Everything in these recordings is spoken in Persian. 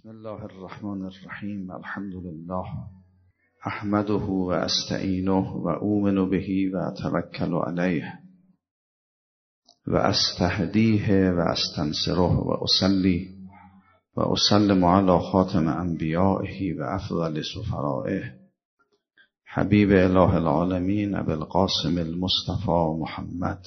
بسم الله الرحمن الرحیم. الحمد لله احمده و استعینه و اؤمن به و اتوکل علیه و استهدیه و استنصره و اصلی و اسلم علی خاتم انبیائه و افضل سفرائه حبیب اله العالمین ابی القاسم المصطفى محمد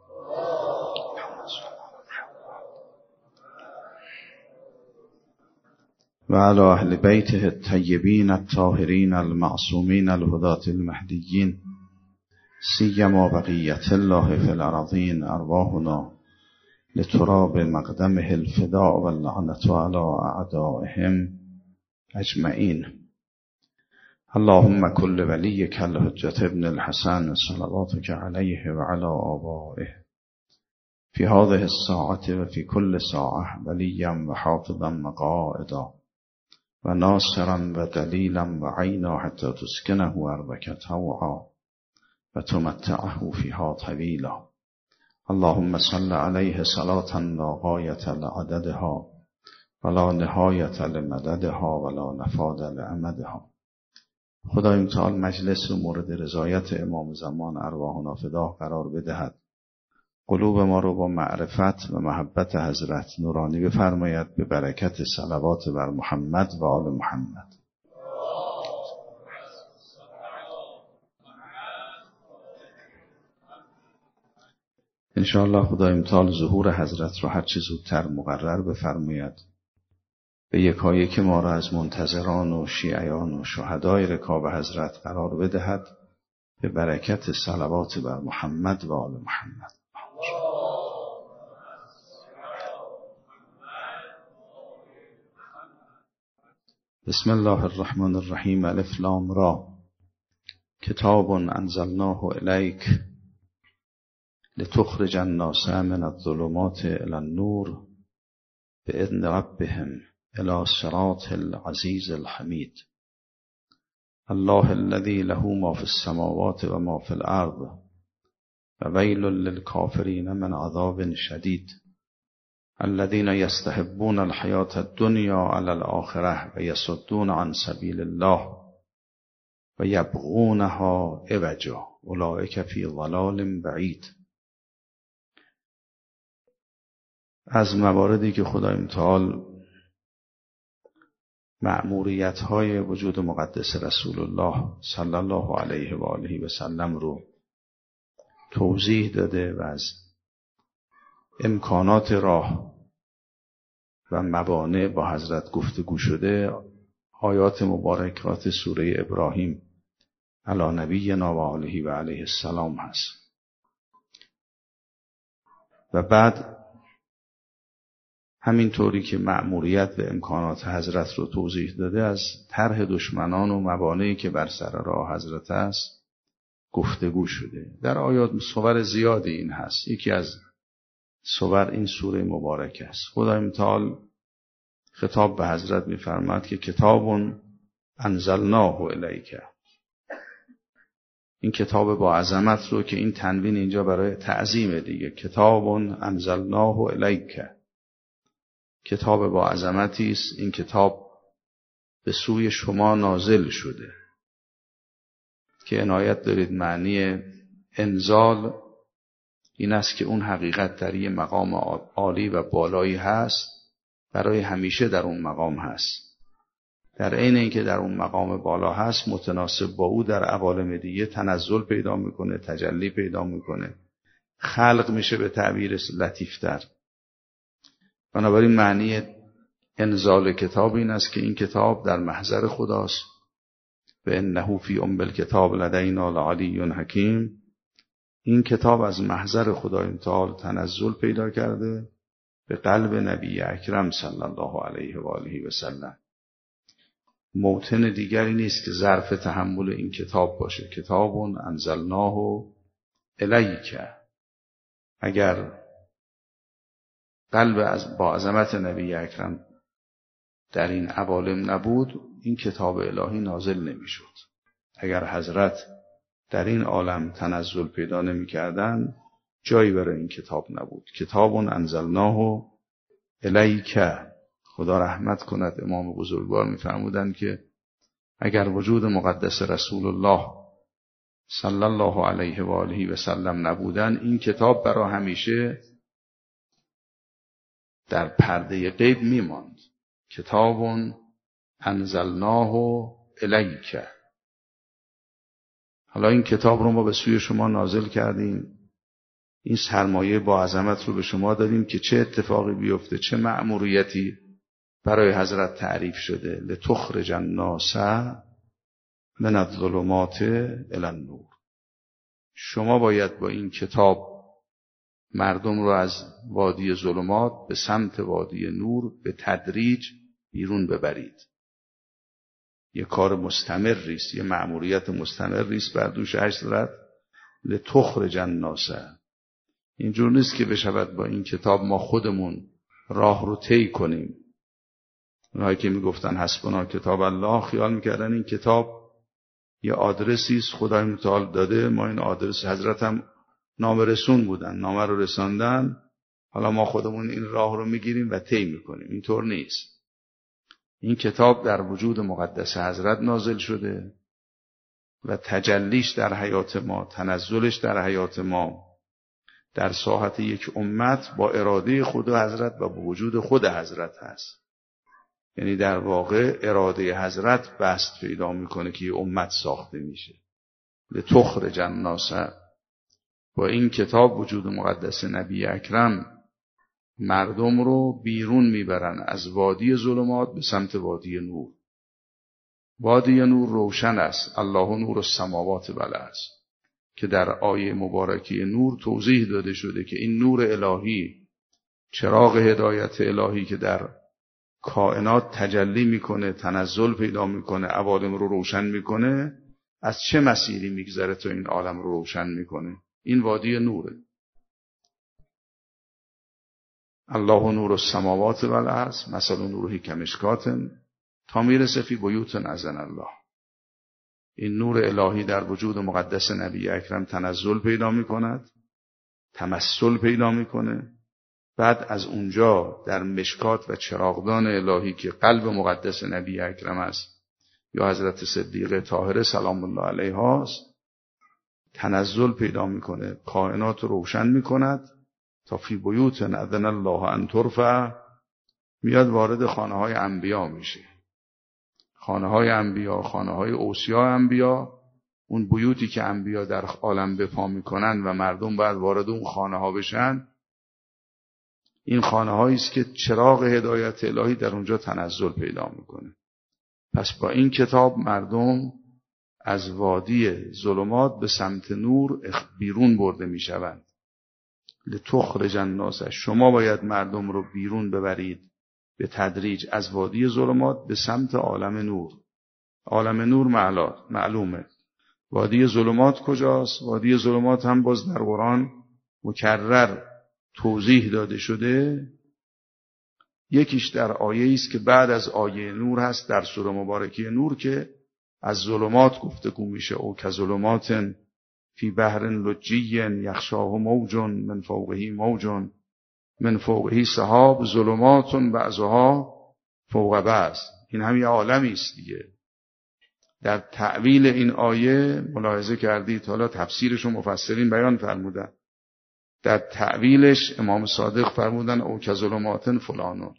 و علی اهل بیته الطیبین الطاهرین المعصومین الهداة المهدیین سیما بقیة الله فی الارضین ارواحنا لتراب مقدمه الفداء و اللعنة علی اعدائهم اجمعین. اللهم كل ولیک الحجة ابن الحسن صلواتك علیه و علی آبائه فی هذه الساعة و فی کل ساعة ولیا و حافظا و قائدا و ناصرا و دلیلا و عینا حتی تسکنه ارضک طوعا و تمتعه فیها طویلا. اللهم صل علیه صلاة لا غایة لعددها ولا نهایة لمددها ولا نفاد لامدها. خدای متعال مجلس رو مورد رضایت امام زمان ارواحنا فداه قرار بدهد. قلوب ما رو با معرفت و محبت حضرت نورانی بفرماید به برکت صلوات بر محمد و آل محمد. انشاءالله خدای متعال ظهور حضرت رو هر چه زودتر مقرر بفرماید. به یکایک ما را از منتظران و شیعیان و شهدای رکاب حضرت قرار بدهد به برکت صلوات بر محمد و آل محمد. بسم الله الرحمن الرحیم. الف لام را. کتاب انزلناه الیک لتخرج الناس من الظلمات الی النور باذن ربهم الی صراط العزیز الحمید. الله الذی له ما فی السماوات و ما فی الارض و ویل للکافرین من عذاب شدید. الذين يستحبون الحياة الدنيا على الآخرة ويصدون عن سبيل الله ويبغونها عوجا أولئك في ضلال بعید. از مواردی که خدای متعال مأموریت‌های وجود مقدس رسول الله صلی الله علیه و آله و سلم رو توضیح داده و از امکانات راه و موانع با حضرت گفتگو شده، آیات مبارکات سوره ابراهیم علی نبینا و آله و علیه السلام هست. و بعد همینطوری که مأموریت و امکانات حضرت رو توضیح داده، از طرح دشمنان و موانعی که بر سر راه حضرت است گفتگو شده. در آیات صور زیادی این هست. یکی از صور این سوره مبارک است. خدای متعال خطاب به حضرت می‌فرماید که کتاب انزلناه الیک. این کتاب با عظمت رو که این تنوین اینجا برای تعظیم دیگه، کتاب انزلناه الیک، کتاب با عظمتی است. این کتاب به سوی شما نازل شده. که عنایت دارید معنی انزال این است که اون حقیقت در یه مقام عالی و بالایی هست، برای همیشه در اون مقام هست. در عین اینکه در اون مقام بالا هست، متناسب با او در عوالم دیگه تنزل پیدا میکنه، تجلی پیدا میکنه، خلق میشه به تعبیر لطیفتر. بنابراین معنی انزال کتاب این است که این کتاب در محضر خداست و انه فی ام الکتاب لدینا لعلی حکیم. این کتاب از محضر خدای متعال تنزل پیدا کرده به قلب نبی اکرم صلی الله علیه و آله و سلم. موطن دیگری نیست که ظرف تحمل این کتاب باشه. کتاب انزلناه الیک. اگر قلب با عظمت نبی اکرم در این عوالم نبود، این کتاب الهی نازل نمیشد. اگر حضرت در این عالم تنزل پیدا نمی کردن، جایی برای این کتاب نبود. کتاب انزلناه الیک. خدا رحمت کند امام بزرگوار می‌فرمودند که اگر وجود مقدس رسول الله صلی الله علیه و آله و سلم نبودن، این کتاب برای همیشه در پرده غیب میماند. کتاب انزلناه الیک. حالا این کتاب رو ما به سوی شما نازل کردیم، این سرمایه با عظمت رو به شما دادیم که چه اتفاقی بیفته، چه مأموریتی برای حضرت تعریف شده. لتخرج الناس من الظلمات الی النور. شما باید با این کتاب مردم رو از وادی ظلمات به سمت وادی نور به تدریج بیرون ببرید. یه کار مستمری است، یه مأموریت مستمری است بر دوش حضرت. لتخرج الناس. اینجور نیست که بشود با این کتاب ما خودمون راه رو طی کنیم. اونهایی که میگفتن حسبنا کتاب الله خیال میکردن این کتاب یه آدرسی است خدای متعال داده، ما این آدرس، حضرت هم نامه رسون بودن، نامه رو رساندن، حالا ما خودمون این راه رو میگیریم و طی میکنیم. اینطور نیست. این کتاب در وجود مقدس حضرت نازل شده و تجلیش در حیات ما، تنزلش در حیات ما در ساحت یک امت با اراده خود حضرت و با وجود خود حضرت هست. یعنی در واقع اراده حضرت بست پیدا میکنه که یه امت ساخته میشه. لتخرج الناس. با این کتاب وجود مقدس نبی اکرم مردم رو بیرون میبرن از وادی ظلمات به سمت وادی نور. وادی نور روشن است. الله نور السماوات والارض که در آیه مبارکی نور توضیح داده شده که این نور الهی، چراغ هدایت الهی که در کائنات تجلی میکنه، تنزل پیدا میکنه، عوالم رو روشن میکنه، از چه مسیری میگذره تا این عالم رو روشن میکنه؟ این وادی نوره. الله نور السماوات والارض مثل نوره کمشکات تا میرسه فی بیوت اذن الله. این نور الهی در وجود مقدس نبی اکرم تنزل پیدا میکند، تمثل پیدا میکنه. بعد از اونجا در مشکات و چراغدان الهی که قلب مقدس نبی اکرم است یا حضرت صدیقه طاهره سلام الله علیها است، تنزل پیدا میکنه، کائنات رو روشن میکند تا فی بیوت اذن الله ان ترفع، میاد وارد خانه های انبیا میشه. خانه های انبیا، خانه های اوصیا انبیا، اون بیوتی که انبیا در عالم بپا میکنن و مردم باید وارد اون خانه ها بشن، این خانه هایی است که چراغ هدایت الهی در اونجا تنزل پیدا میکنه. پس با این کتاب مردم از وادی ظلمات به سمت نور بیرون برده میشوند. لتخرج الناس. شما باید مردم رو بیرون ببرید به تدریج از وادی ظلمات به سمت عالم نور. عالم نور معلومه. وادی ظلمات کجاست؟ وادی ظلمات هم باز در قرآن مکرر توضیح داده شده. یکیش در آیه است که بعد از آیه نور هست در سوره مبارکه نور که از ظلمات گفتگو میشه. او که ظلمات فی بحر لجی یخشاه موج من فوقه موج من فوقه سحاب ظلمات بعضها فوق بعض. این هم یه عالمی است دیگه. در تعویل این آیه ملاحظه کردید، حالا تفسیرش رو مفسرین بیان فرمودن. در تعویلش امام صادق فرمودن او که ظلمات فلانون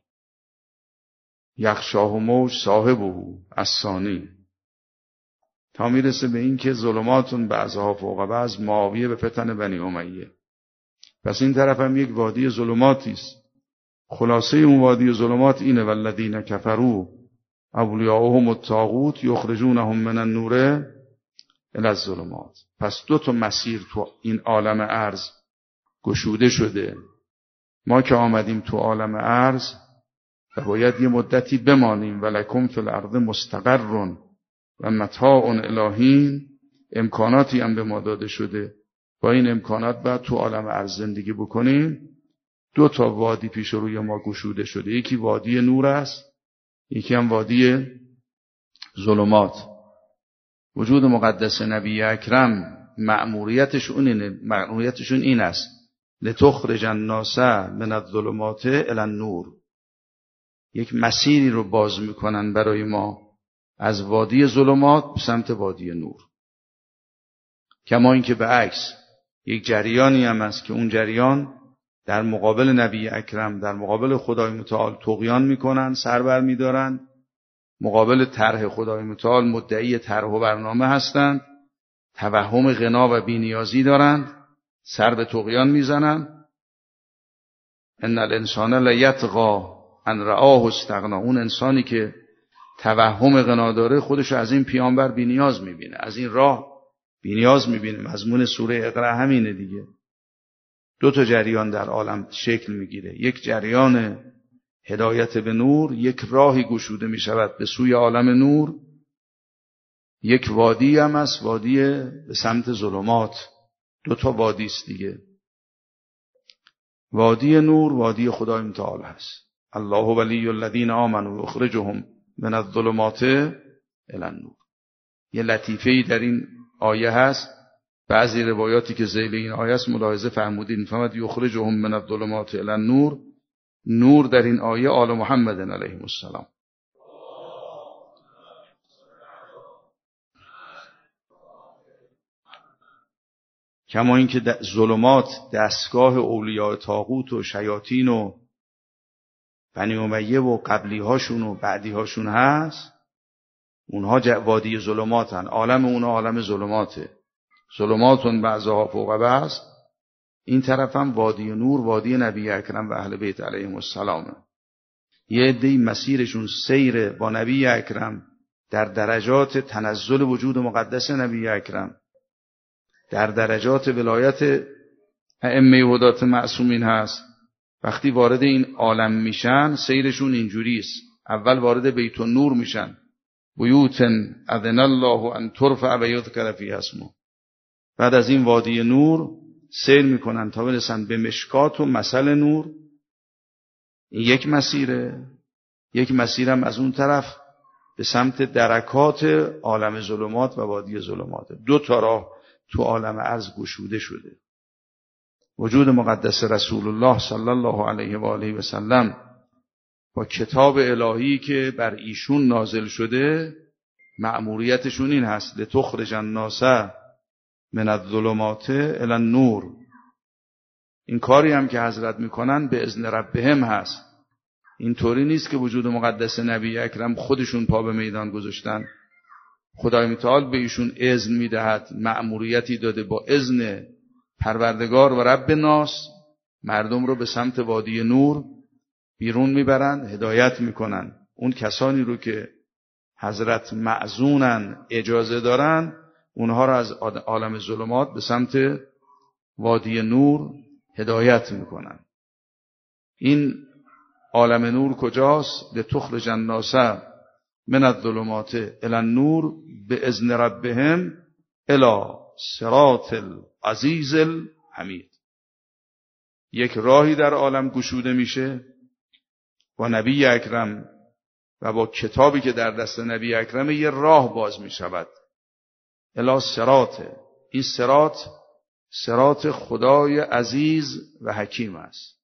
یخشاه موج صاحبه الثانی، تا میرسه به این که ظلماتون بعضها فوق بعض معاویه به فتن بنی امیه. پس این طرف هم یک وادی ظلماتی است. خلاصه اون وادی ظلمات اینه والذین کفروا اولیاءهم الطاغوت یخرجونهم من النور الی الظلمات. پس دو تا مسیر تو این عالم ارض گشوده شده. ما که آمدیم تو عالم ارض و باید یه مدتی بمانیم. ولکم فی الارض مستقر و متاع الی حین. امکاناتی هم به ما داده شده، با این امکانات باید تو عالم ارض زندگی بکنیم. دو تا وادی پیش روی ما گشوده شده، یکی وادی نور است، یکی هم وادی ظلمات. وجود مقدس نبی اکرم مأموریتشون این است لتخرج الناس من الظلمات الی النور. یک مسیری رو باز میکنن برای ما از وادی ظلمات به سمت وادی نور. کما اینکه به عکس یک جریانی هم است که اون جریان در مقابل نبی اکرم، در مقابل خدای متعال طغیان میکنن، سر بر میدارن، مقابل طرح خدای متعال مدعی طرح و برنامه هستند، توهم غنا و بی‌نیازی دارند، سر به طغیان میزنن. ان الانسان لیطغی ان رآه استغنا. اون انسانی که توهم غنا داره خودش از این پیامبر بی‌نیاز میبینه، از این راه بی‌نیاز میبینه. مضمون سوره اقرا همینه دیگه. دو تا جریان در عالم شکل میگیره، یک جریان هدایت به نور، یک راهی گشوده میشود به سوی عالم نور، یک وادی هم است، وادی به سمت ظلمات. دو تا وادی است دیگه. وادی نور وادی خدای متعال هست. الله ولی الذین آمنوا یخرجهم من الظلمات الی النور. یه لطیفه‌ای در این آیه هست، بعضی روایاتی که ذیل این آیه است ملاحظه فرمودین، فهمد یخرجهم من الظلمات الی النور. نور در این آیه آل محمد علیه السلام. کما اینکه ظلمات دستگاه اولیاء طاغوت و شیاطین و بنی امیه و قبلی هاشون و بعدی هاشون هست، اونها وادی ظلماتن، عالم اونها عالم ظلماته، ظلماتون بعضها فوق بعض. این طرف هم وادی نور وادی نبی اکرم و اهل بیت علیهم السلام. یه عده‌ای مسیرشون سیر با نبی اکرم در درجات تنزل وجود مقدس نبی اکرم، در درجات ولایت ائمه هدات معصومین هست. وقتی وارد این عالم میشن سیرشون اینجوری است. اول وارد بیت النور میشن، بیوتن اذن الله ان ترفع و یذکر فیها اسمه. بعد از این وادی نور سیر میکنن تا برسن به مشکات و مثل نور. این یک مسیره. یک مسیرم از اون طرف به سمت درکات عالم ظلمات و وادی ظلمات. دو تا راه تو عالم ارض گشوده شده. وجود مقدس رسول الله صلی الله علیه و آله و سلم با کتاب الهی که بر ایشون نازل شده، مأموریتشون این هست: لتخرج الناس من الظلمات الی النور. این کاری هم که حضرت میکنن به اذن ربهم هست. اینطوری نیست که وجود مقدس نبی اکرم خودشون پا به میدان گذاشتن. خدای متعال به ایشون اذن میدهد، مأموریتی داده با اذن پروردگار و رب ناس مردم رو به سمت وادی نور بیرون میبرن، هدایت میکنن. اون کسانی رو که حضرت معزونن، اجازه دارن، اونها رو از عالم ظلمات به سمت وادی نور هدایت میکنن. این عالم نور کجاست؟ لتخرج الناس من الظلمات الی النور باذن ربهم الی صراط العزیز الحمید. یک راهی در عالم گشوده میشه با نبی اکرم و با کتابی که در دست نبی اکرم یه راه باز میشود. الی صراط. این صراط خدای عزیز و حکیم است.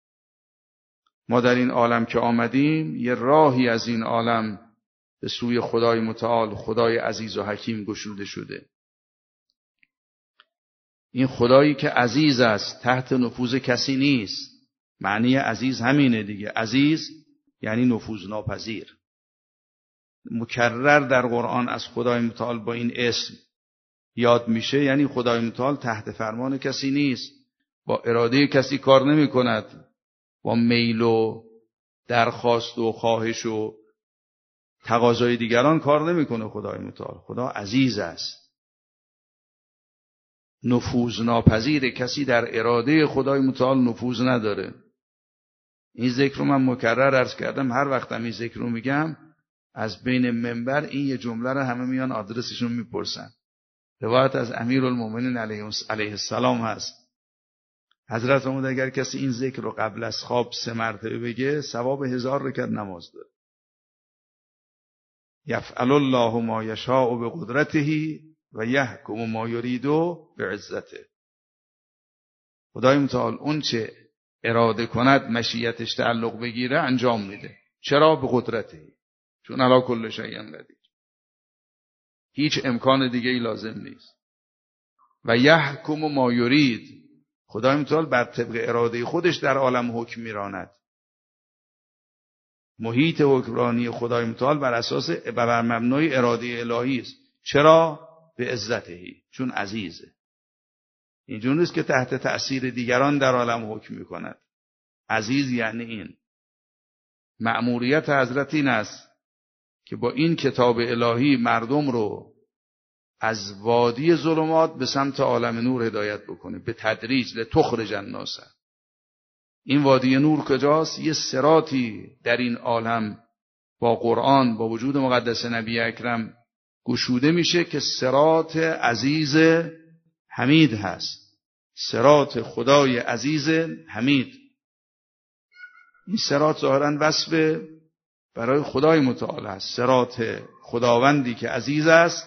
ما در این عالم که آمدیم یه راهی از این عالم به سوی خدای متعال، خدای عزیز و حکیم گشوده شده. این خدایی که عزیز است، تحت نفوذ کسی نیست. معنی عزیز همینه دیگه. عزیز یعنی نفوذ ناپذیر. مکرر در قرآن از خدای متعال با این اسم یاد میشه، یعنی خدای متعال تحت فرمان کسی نیست، با اراده کسی کار نمی کند، با میل و درخواست و خواهش و تقاضای دیگران کار نمیکنه. خدای متعال خدا عزیز است، نفوذ ناپذیر. کسی در اراده خدای متعال نفوذ نداره. این ذکر رو من مکرر عرض کردم، هر وقتم این ذکر رو میگم از بین منبر این یه جمله رو همه میان آدرسشون میپرسن. روایت از امیرالمومنین علیه السلام هست، حضرت فرمود اگر کسی این ذکر رو قبل از خواب 3 مرتبه بگه ثواب 1000 رکعت نماز داره. یفعل الله ما یشاء بقدرته و یحکم ما یرید بعزته. خدای متعال اون چه اراده کند، مشیتش تعلق بگیره، انجام میده. چرا؟ به قدرته، چون علی کل شیء قدیر، هیچ امکان دیگه ای لازم نیست. و یحکم ما یرید، خدای متعال بر طبق اراده خودش در عالم حکم میراند. محیط حکمرانی خدای متعال بر اساس و بر مبنای اراده الهی است. چرا؟ به عزتهی، چون عزیزه. اینجور نیست که تحت تأثیر دیگران در عالم حکم میکند. عزیز یعنی این. مأموریت حضرت این است که با این کتاب الهی مردم رو از وادی ظلمات به سمت عالم نور هدایت بکنه، به تدریج، لتخرج الناس. این وادی نور کجاست؟ یه صراطی در این عالم با قرآن، با وجود مقدس نبی اکرم گشوده میشه که صراط عزیز حمید هست، صراط خدای عزیز حمید. این صراط ظاهراً وصف برای خدای متعال است، صراط خداوندی که عزیز است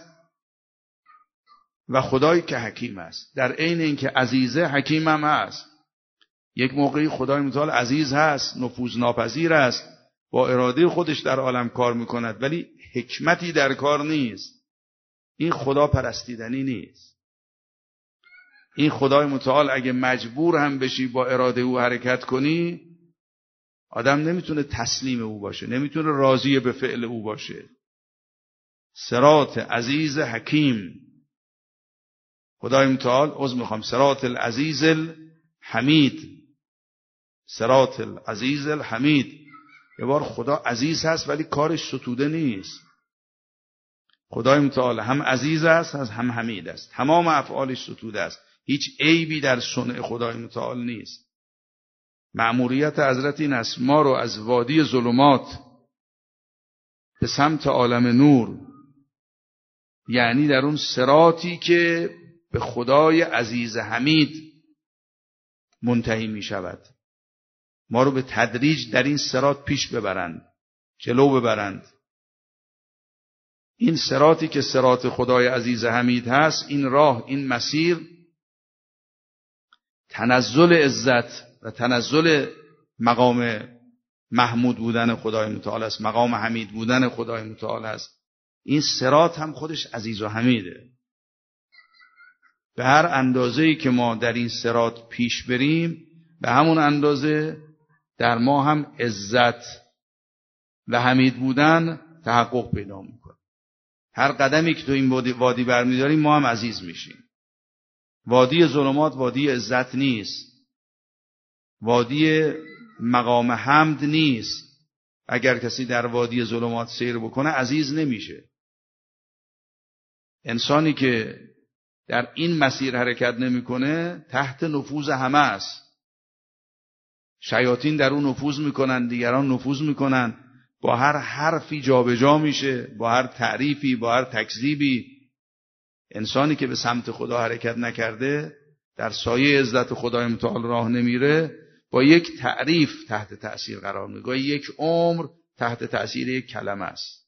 و خدایی که حکیم است. در عین اینکه عزیزه، حکیم هم هست. یک موقعی خدای متعال عزیز هست، نفوذ ناپذیر است، با اراده خودش در عالم کار میکند، ولی حکمتی در کار نیست. این خدا پرستیدنی نیست. این خدای متعال اگه مجبور هم بشی با اراده او حرکت کنی، آدم نمیتونه تسلیم او باشه، نمیتونه راضی به فعل او باشه. صراط عزیز حکیم، خدای متعال صراط العزیز الحمید، صراط العزیز الحمید. یه بار خدا عزیز هست ولی کارش ستوده نیست. خدای متعال هم عزیز است، هم حمید است، تمام افعالش ستوده است، هیچ عیبی در صنع خدای متعال نیست. مأموریت حضرت این است ما رو از وادی ظلمات به سمت عالم نور، یعنی در اون صراطی که به خدای عزیز حمید منتهی می شود، ما رو به تدریج در این صراط پیش ببرند، جلو ببرند. این صراطی که صراط خدای عزیز حمید هست، این راه، این مسیر، تنزل عزت و تنزل مقام محمود بودن خدای متعال است، مقام حمید بودن خدای متعال است. این صراط هم خودش عزیز و حمیده. به هر اندازه‌ای که ما در این صراط پیش بریم، به همون اندازه در ما هم عزت و حمید بودن تحقق پیدا میکنه. هر قدمی که تو این وادی برمیداریم ما هم عزیز میشیم. وادی ظلمات وادی عزت نیست، وادی مقام حمد نیست. اگر کسی در وادی ظلمات سیر بکنه عزیز نمیشه. انسانی که در این مسیر حرکت نمیکنه تحت نفوذ همه است. شیاطین در اون نفوذ میکنن، دیگران نفوذ میکنن، با هر حرفی جابجا میشه، با هر تعریفی، با هر تکذیبی. انسانی که به سمت خدا حرکت نکرده، در سایه عزت خدای متعال راه نمیره، با یک تعریف تحت تأثیر قرار میگیره، گاهی یک عمر تحت تأثیر یک کلمه است،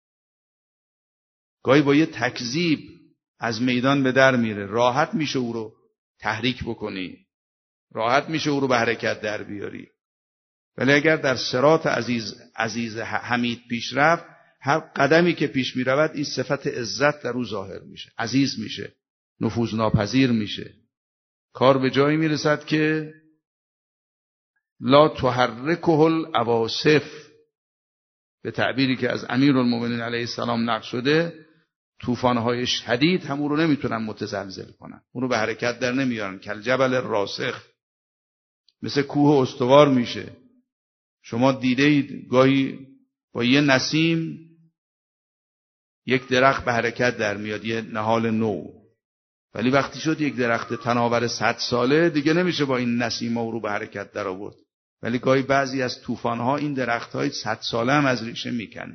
گاهی با یک تکذیب از میدان به در میره. راحت میشه او رو تحریک بکنی، راحت میشه او رو به حرکت در بیاری. ولی اگر در صراط عزیز حمید پیش رفت، هر قدمی که پیش می رود این صفت عزت در او ظاهر میشه، عزیز میشه، نفوذ ناپذیر میشه. کار به جایی میرسد که لا تحرکه العواصف، به تعبیری که از امیرالمومنین علیه السلام نقل شده، طوفان‌های شدید هم او رو نمیتونن متزلزل کنن، اون رو به حرکت در نمیارن. کالجبل الراسخ، مثل کوه استوار میشه. شما دیدید گاهی با یه نسیم یک درخت به حرکت در میاد، یه نهال نو، ولی وقتی شد یک درخت تناور 100 ساله دیگه نمیشه با این نسیم او رو به حرکت در آورد. ولی گاهی بعضی از طوفان‌ها این درخت‌های 100 ساله هم از ریشه میکنه.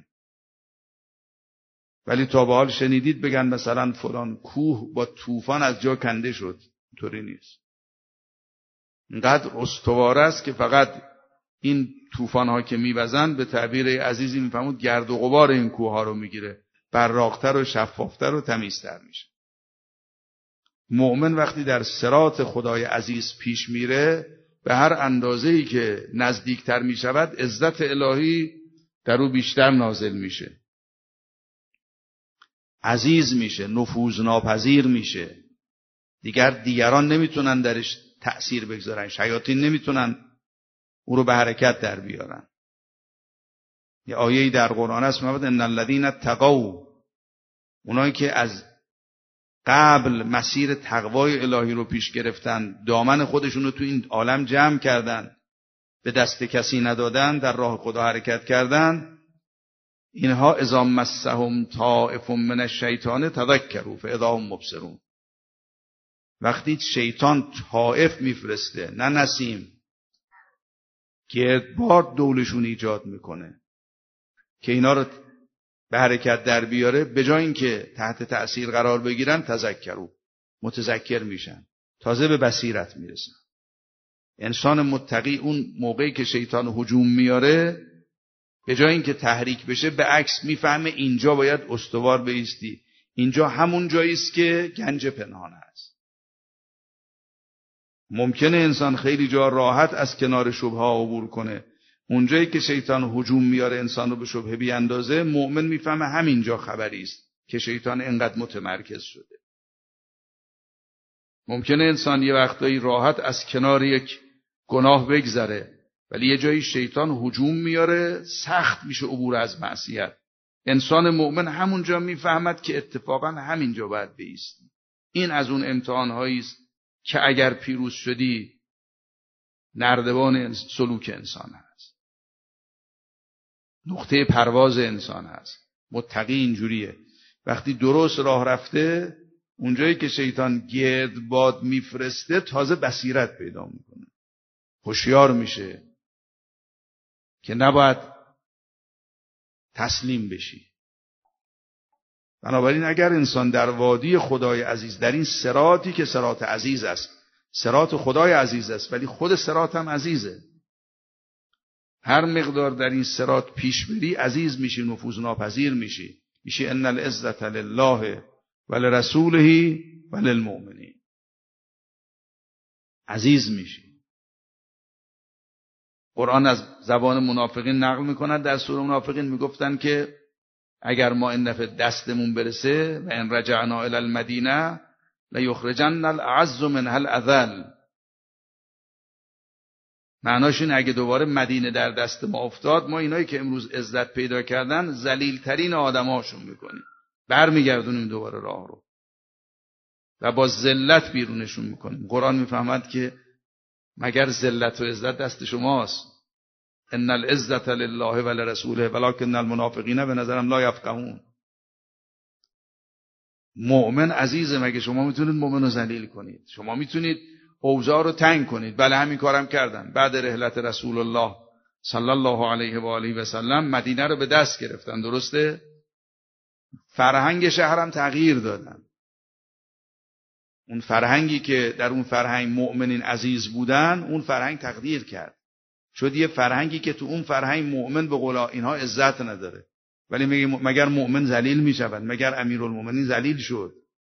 ولی تا به حال شنیدید بگن مثلا فلان کوه با طوفان از جا کنده شد؟ اینطوری نیست. اینقدر استوار است که فقط این طوفان‌ها که میوزن، به تعبیر عزیزی میفهمود، گرد و غبار این کوه‌ها رو میگیره، براق‌تر و شفافتر و تمیزتر میشه. مؤمن وقتی در صراط خدای عزیز پیش میره، به هر اندازه‌ای که نزدیکتر میشود عزت الهی در او بیشتر نازل میشه، عزیز میشه، نفوذناپذیر میشه، دیگران نمیتونن درش تأثیر بگذارن، شیاطین نمیتونن او رو به حرکت در بیارن. یه آیه‌ای در قرآن هست میگه ان الذين اتقوا، اونایی که از قبل مسیر تقوای الهی رو پیش گرفتن، دامن خودشون رو تو این عالم جمع کردن، به دست کسی ندادن، در راه خدا حرکت کردن، اینها اذا مسهم طائف من الشیطان تذکروا فاذا هم مبصرون. وقتی شیطان طائف میفرسته، نه نسیم، گردباد دولشون ایجاد میکنه که اینا رو به حرکت در بیاره، به جای اینکه تحت تأثیر قرار بگیرن تذکروا، متذکر میشن، تازه به بصیرت میرسن. انسان متقی اون موقعی که شیطان هجوم میاره، به جای اینکه تحریک بشه، به عکس میفهمه اینجا باید استوار بایستی، اینجا همون جایی است که گنج پنهان است. ممکنه انسان خیلی جا راحت از کنار شبهه عبور کنه، اونجایی که شیطان هجوم میاره انسان رو به شبهه بیاندازه، مؤمن میفهمه همینجا خبری است که شیطان انقدر متمرکز شده. ممکنه انسان یه وقتایی راحت از کنار یک گناه بگذره، ولی یه جایی شیطان هجوم میاره، سخت میشه عبور از معصیت. انسان مؤمن همونجا میفهمد که اتفاقا همینجا باید بایستی. این از اون امتحان‌هایی است که اگر پیروز شدی نردبان سلوک انسان هست، نقطه پرواز انسان هست. متقی اینجوریه، وقتی درست راه رفته، اونجایی که شیطان گردباد میفرسته تازه بصیرت پیدا میکنه، هوشیار میشه که نباید تسلیم بشی. بنابراین اگر انسان در وادی خدای عزیز، در این صراطی که صراط عزیز است، صراط خدای عزیز است، ولی خود صراط هم عزیزه، هر مقدار در این صراط پیش بری عزیز میشی، نفوذ ناپذیر میشی، میشی ان العزة لله ولرسوله وللمؤمنین، عزیز میشی. قرآن از زبان منافقین نقل میکند، در سوره منافقین میگفتن که اگر ما این دفعه دستمون برسه و ان رجعنا الی المدینه لیخرجن الاعز منها الاذل، معناش این اگه دوباره مدینه در دست ما افتاد، ما اینایی که امروز عزت پیدا کردن ذلیل ترین آدماشون میکنیم، برمیگردونیم دوباره راه رو و با ذلت بیرونشون میکنیم. قرآن میفهمد که مگر ذلت و عزت دست شماست؟ ان العزة لله ولرسوله ولکن المنافقین به نظرم لا یفقهون. مؤمن عزیزه، مگه شما میتونید مؤمن رو ذلیل کنید؟ شما میتونید اوضاع رو تنگ کنید. بله همین کارم کردن. بعد رحلت رسول الله صلی الله علیه و آله و سلم مدینه رو به دست گرفتن، درسته؟ فرهنگ شهرم تغییر دادن. اون فرهنگی که در اون فرهنگ مؤمنین عزیز بودن، اون فرهنگ تغییر کرد، شد یه فرهنگی که تو اون فرهنگ مؤمن به قول اینها عزت نداره. ولی مگر مؤمن ذلیل میشود؟ مگر امیرالمومنین ذلیل شد؟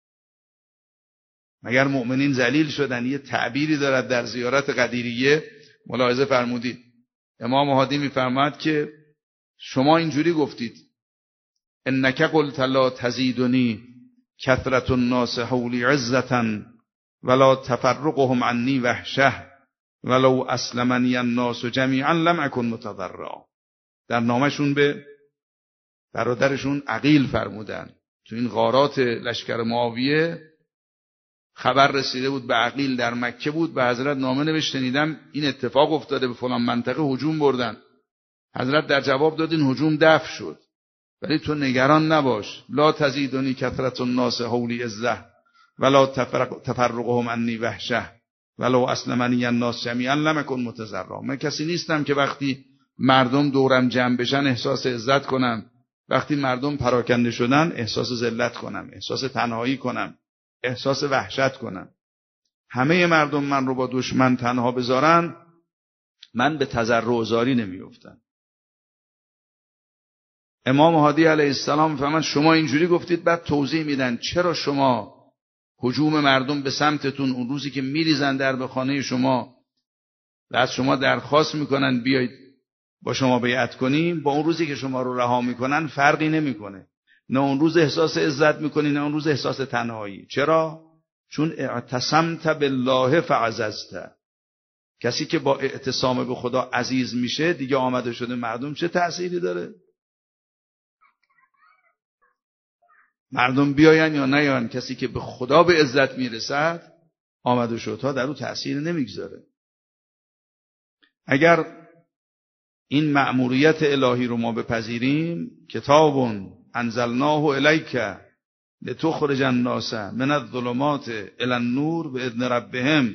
مگر مؤمنین ذلیل شدن؟ یه تعبیری دارد در زیارت قدیریه، ملاحظه فرمودید، امام هادی میفرماد که شما اینجوری گفتید انک قلت لا تزیدنی کثرت الناس حولی عزة ولا تفرقهم عنی وحشه ولو اسلمنی الناس جمیعا لم اکن متضرعا. در نامشون به برادرشون عقیل فرمودن. تو این غارات لشکر معاویه خبر رسیده بود به عقیل، در مکه بود، به حضرت نامه نوشت شنیدم این اتفاق افتاده، به فلان منطقه هجوم بردن. حضرت در جواب داد این هجوم دفع شد، ولی تو نگران نباش، لا تزیدنی کثرت الناس حولی عزة ولا تفرقهم عنی وحشه ولو اسلمنی الناس جمیعا لم اکن متضرعا. من کسی نیستم که وقتی مردم دورم جمع بشن احساس عزت کنم، وقتی مردم پراکنده شدن احساس ذلت کنم، احساس تنهایی کنم، احساس وحشت کنم. همه مردم من رو با دشمن تنها بذارن، من به تضرع زاری نمیافتم. امام هادی علیه السلام فرمان شما اینجوری گفتید، بعد توضیح میدن چرا شما هجوم مردم به سمتتون اون روزی که میریزن در به خانه شما و از شما درخواست میکنن بیایید با شما بیعت کنیم، با اون روزی که شما رو رها میکنن فرقی نمیکنه. نه اون روز احساس عزت میکنی، نه اون روز احساس تنهایی. چرا؟ چون اعتصمت بالله فعززت. کسی که با اعتصام به خدا عزیز میشه دیگه آمده شده مردم چه تأثیری داره؟ مردم بیاین یا نیاین، کسی که به خدا به عزت میرسد آمده شدها در او تأثیر نمیگذاره. اگر این مأموریت الهی رو ما بپذیریم، کتاب انزلناه الیک لتخرج الناس من الظلمات الی النور باذن ربهم،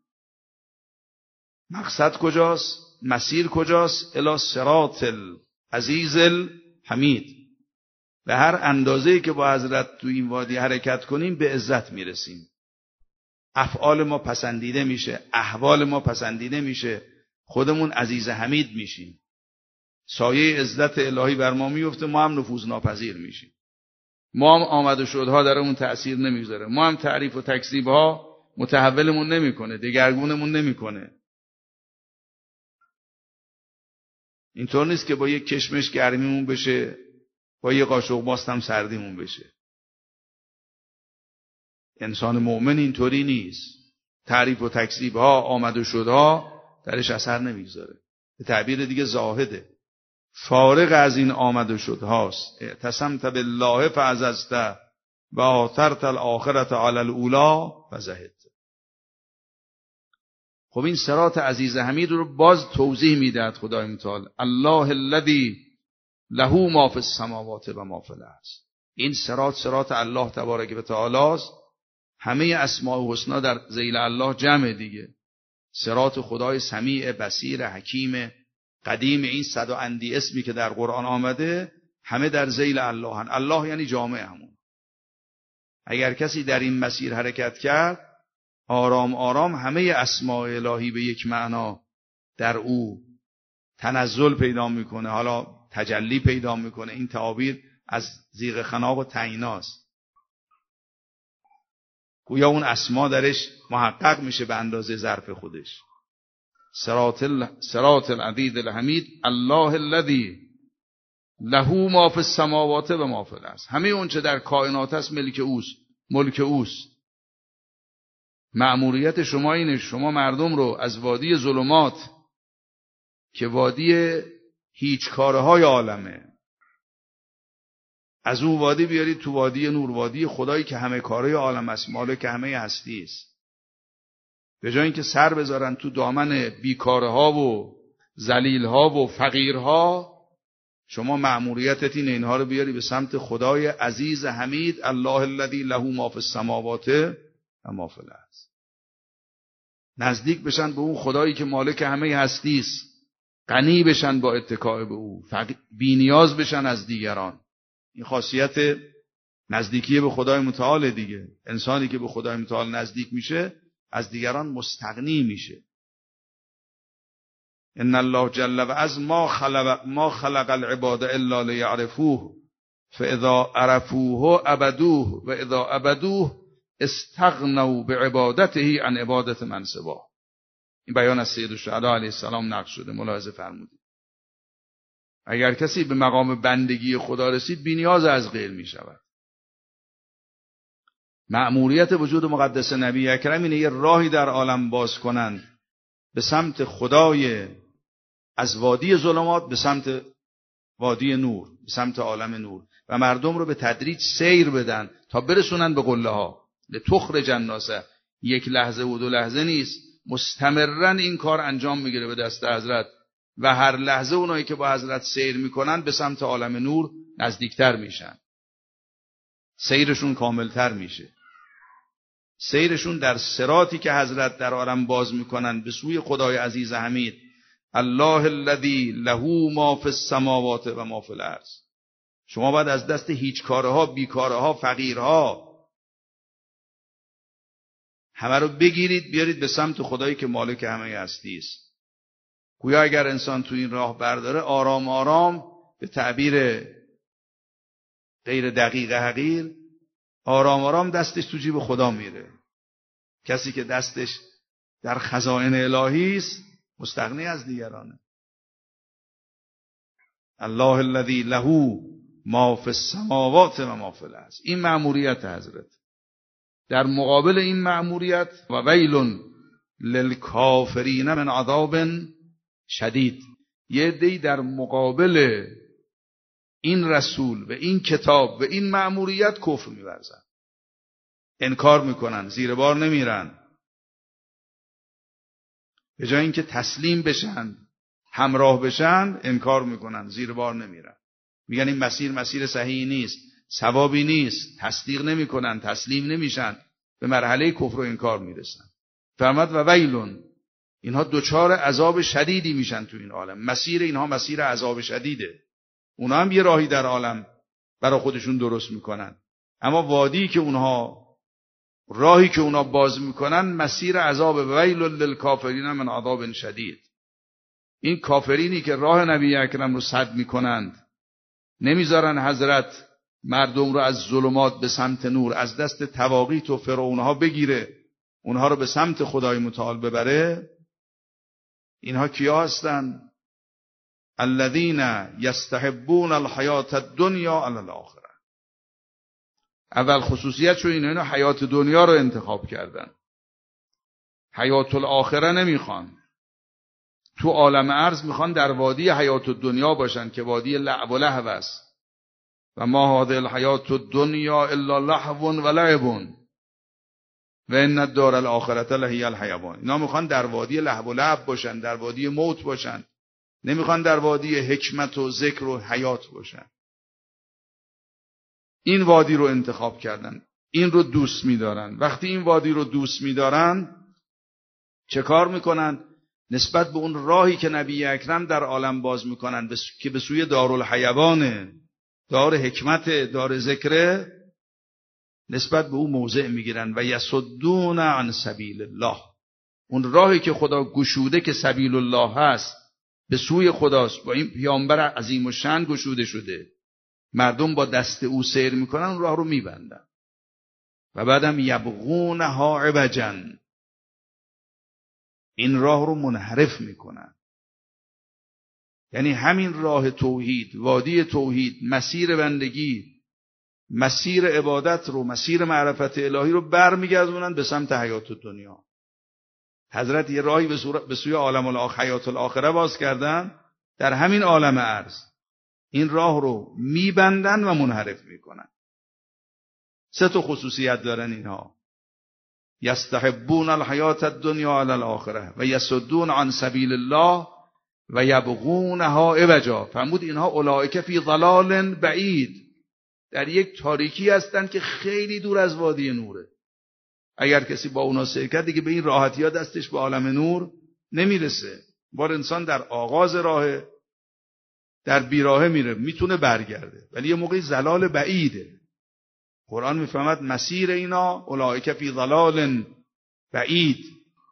مقصد کجاست؟ مسیر کجاست؟ الی صراط العزیز الحمید. به هر اندازه‌ای که با حضرت تو این وادی حرکت کنیم به عزت میرسیم. افعال ما پسندیده میشه، احوال ما پسندیده میشه، خودمون عزیز حمید میشیم، سایه عزت الهی بر ما میفته، ما هم نفوذ ناپذیر میشیم، ما هم آمد و شدها در اون تأثیر نمیگذاره، ما هم تعریف و تکذیب ها متحولمون نمیکنه، دگرگونمون نمیکنه. اینطور نیست که با یک کشمش گرمیمون بشه، با یک قاشق ماست هم سردیمون بشه. انسان مؤمن اینطوری نیست. تعریف و تکذیب ها، آمد و شدها درش اثر نمیگذاره. به تعبیر دیگه زاهده، فارغ از این آمد و شدهاست. اعتصمت بالله فعززت و آثرت الاخرة علی الاولی فزهدت. خب این صراط عزیز حمید رو باز توضیح میدهد خدای متعال. الله الذی له ما فی السماوات و ما فی الارض. این صراط الله تبارک و تعالی است. همه اسماء الحسنا در ذیل الله جمع دیگه. صراط خدای سمیع، بصیر، حکیم، قدیم. این 100 و اندی اسمی که در قرآن آمده همه در ذیل الله هن. الله یعنی جامع همون. اگر کسی در این مسیر حرکت کرد، آرام آرام همه اسماء الهی به یک معنا در او تنزل پیدا میکنه، حالا تجلی پیدا میکنه. این تعابیر از زیغ خناق و تعیناست. گویا اون اسما درش محقق میشه به اندازه ظرف خودش. صراط العزیز الحمید الله الذی له ما فی السماوات و ما فی الارض. همه اون چه در کائنات است ملک اوست، ملک اوست. مأموریت شما اینه، شما مردم رو از وادی ظلمات که وادی هیچ کارهای عالمه، از اون وادی بیارید تو وادی نور، وادی خدایی که همه کارهای عالم است، مالک همه هستی است. به جای اینکه سر بذارن تو دامن بیکارها و ذلیلها و فقیرها، شما مأموریتت اینه اینها رو بیاری به سمت خدای عزیز حمید، الله الذی له ما فی السماوات و ما فی الارض. نزدیک بشن به اون خدایی که مالک همه هستی است، غنی بشن با اتکاء به او، بی نیاز بشن از دیگران. این خاصیت نزدیکی به خدای متعال دیگه. انسانی که به خدای متعال نزدیک میشه از دیگران مستغنی میشه. ان الله جل و عز ما خلق العباد الا لیعرفوه فاذا عرفوه عبدوه و اذا عبدوه استغنوا بعبادته عن عبادت من سواه. این بیان از سید الشهدا علیه السلام نقل شده، ملاحظه فرمودید. اگر کسی به مقام بندگی خدا رسید بی نیاز از غیر می شود. مأموریت وجود مقدس نبی اکرم اینه یه راهی در عالم باز کنند به سمت خدای، از وادی ظلمات به سمت وادی نور، به سمت عالم نور، و مردم رو به تدریج سیر بدن تا برسونن به قله ها. لتخرج الناس، یک لحظه و 2 لحظه نیست، مستمرا این کار انجام میگیره به دست حضرت، و هر لحظه اونایی که با حضرت سیر میکنن به سمت عالم نور نزدیکتر میشن، سیرشون کاملتر میشه. سیرشون در صراطی که حضرت در عالم باز میکنن به سوی خدای عزیز حمید، الله الذی له ما فی السماوات و ما فی الارض. شما باید از دست هیچ کارها، بیکارها، فقیرها همه رو بگیرید بیارید به سمت خدایی که مالک همه هستی است. گویا اگر انسان تو این راه برداره، آرام آرام، به تعبیر غیر دقیق حقیر، آرام آرام دستش تو جیب خدا میره. کسی که دستش در خزائن الهی است مستغنی از دیگرانه. الله الذی له ما فی السماوات و ما فی الارض. این مأموریت حضرت. در مقابل این مأموریت و ویل للکافرین من عذاب شدید، یه عده‌ای در مقابل این رسول و این کتاب و این مأموریت کفر می‌ورزن، انکار میکنن، زیر بار نمیرن. به جای اینکه تسلیم بشن، همراه بشن، انکار میکنن، زیر بار نمیرن. میگن این مسیر صحیحی نیست، ثوابی نیست، تصدیق نمیکنن، تسلیم نمیشن، به مرحله کفر و انکار میرسن. فرمود و ویلون، اینها دوچار عذاب شدیدی میشن تو این عالم. مسیر اینها مسیر عذاب شدیده. اونا هم یه راهی در عالم برای خودشون درست میکنن، اما وادی که اونها، راهی که اونا باز میکنن مسیر عذاب. ویل للکافرین من عذاب شدید. این کافرینی که راه نبی اکرم رو سد میکنند، نمیذارن حضرت مردم رو از ظلمات به سمت نور، از دست طواغیت و فرعونها بگیره، اونها رو به سمت خدای متعال ببره. اینها کیا هستن؟ الذین یستحبون الحیات الدنیا علی الاخره. اول خصوصیت اینا حیات دنیا رو انتخاب کردن، حیات الاخره نمیخوان. تو عالم ارض میخوان در وادی حیات الدنیا باشن که وادی لعب و لهو است. و ما هذه الحیات الدنیا الا لهو و لعب و ان الدار الاخره لهی الحیوان. اینا میخوان در وادی لهو و لعب باشن، در وادی موت باشن، نمیخوان در وادی حکمت و ذکر و حیات باشن. این وادی رو انتخاب کردن، این رو دوست می‌دارن. وقتی این وادی رو دوست می‌دارن چه کار میکنن؟ نسبت به اون راهی که نبی اکرم در عالم باز میکنن که به سوی دارالحیوانه، دار حکمت، دار ذکره، نسبت به اون موضع میگیرن. و یصدون عن سبیل الله، اون راهی که خدا گشوده که سبیل الله هست، به سوی خداست، با این پیامبر عظیم و شان گشوده شده، مردم با دست او سیر میکنن، راه رو میبندن. و بعدم یبغونها عوجا، این راه رو منحرف میکنن. یعنی همین راه توحید، وادی توحید، مسیر بندگی، مسیر عبادت رو، مسیر معرفت الهی رو برمیگردونن به سمت حیات دنیا. حضرت یه راهی به سوی عالم حیات الاخره باز کردن، در همین عالم ارز این راه رو میبندن و منحرف میکنن. سه تا خصوصیت دارن اینها: یستحبون الحیات الدنیا علی الاخره و یصدون عن سبیل الله و یبغونها عوجا. فرمود اینها اولئک فی ضلال بعید، در یک تاریکی هستن که خیلی دور از وادی نوره. اگر کسی با اونا سیر کرد دیگه به این راحتی ها دستش به عالم نور نمیرسه. بار انسان در آغاز راه، در بیراهه میره، میتونه برگرده، ولی یه موقعی ضلال بعیده. قرآن میفهمد مسیر اینا اولئک فی ضلال بعید.